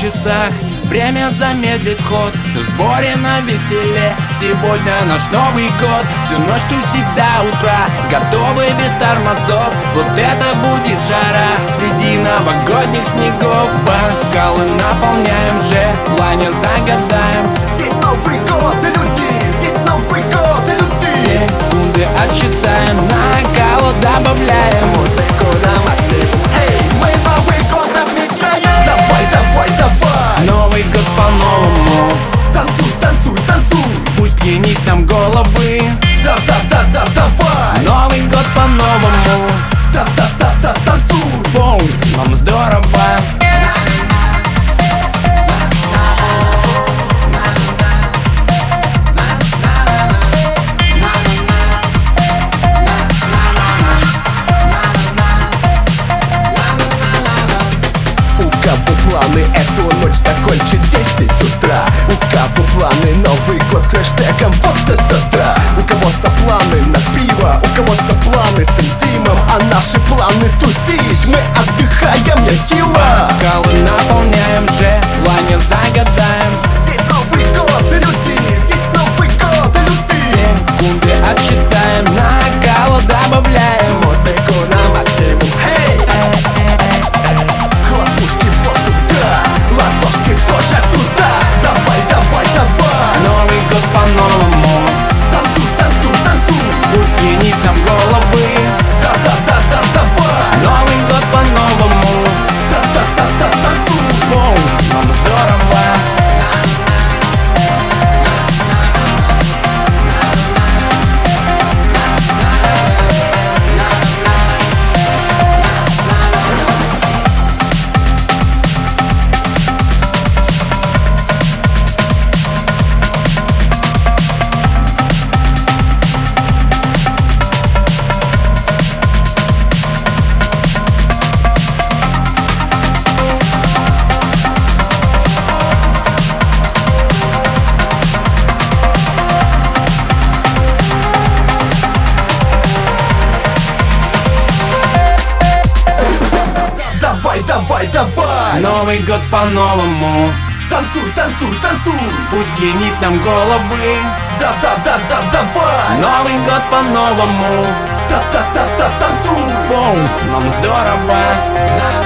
часах. Время замедлит ход, все в сборе на веселе. Сегодня наш Новый год, всю ночь тусить до утра, готовы без тормозов. Вот это будет жара среди новогодних снегов. Бокалы наполняем, желания загадаем. Здесь Новый год и люди, здесь Новый год и люди. Секунды отсчитаем, накалу добавляем. Музыку на максимум, эй, мы Новый год отмечаем. Давай, давай, давай. Новый год по-новому. Танцуй, танцуй, танцуй. Пусть пьянит нам головы. Да-да-да-да, давай. Новый год по-новому. Да-да-да-да, танцуй. Боу, нам здорово. У кого планы эту ночь закончить 10 утра? У кого планы Новый год хэштегом вот это да? У кого-то планы на пиво, у кого-то планы с интимом, а наши планы тусить, мы отдыхаем нехило. Бокалы наполняем, желания загадаем. Здесь Новый год и люди, здесь Новый год и люди. Секунды отсчитаем, накалу добавляем. Музыку на максимум, эй, хлопушки в воздух, да, ладошки тоже туда. Давай, давай, давай. Новый год по-новому. Танцуй, танцуй, танцуй. Пусть пьянит нам головы. Да-да-да-да, давай. Новый год по-новому. Да-да-да-да, танцуй. Боу, нам здорово. Давай, давай, давай. Новый год по-новому. Танцуй, танцуй, танцуй. Пусть пьянит нам головы. Да-да-да-да, давай. Новый год по-новому. Да-да-да-да, танцуй. Боу, нам здорово.